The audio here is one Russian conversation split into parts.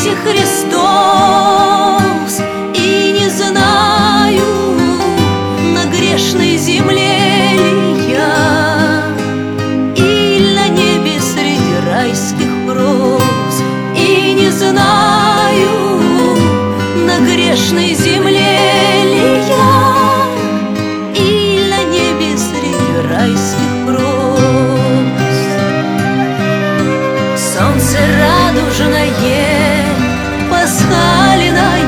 воскресе Христос, и не знаю, на грешной земле ли я, или на небе среди райских роз, и не знаю, на грешной земле ли я, или на небе среди райских роз. Солнце радужное, пасхальное,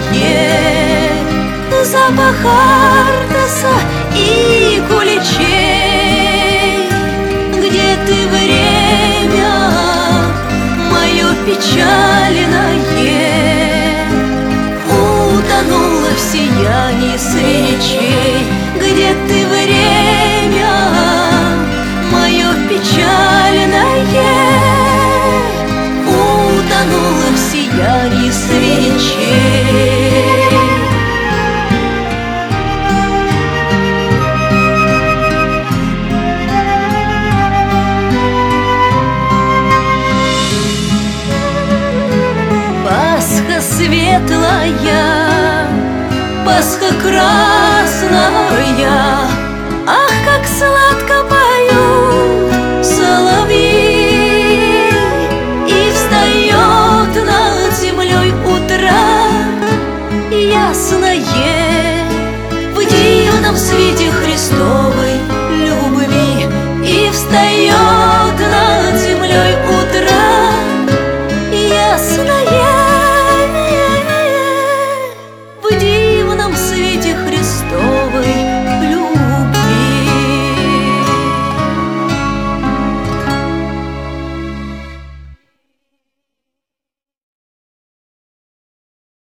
запах артаса и куличей. Где ты, время мое печальное? Утонула в сиянии свечей. Где ты, время мое печальное? Утонула в сиянии свечей. Пасха светлая, Пасха красная, ах, как сладко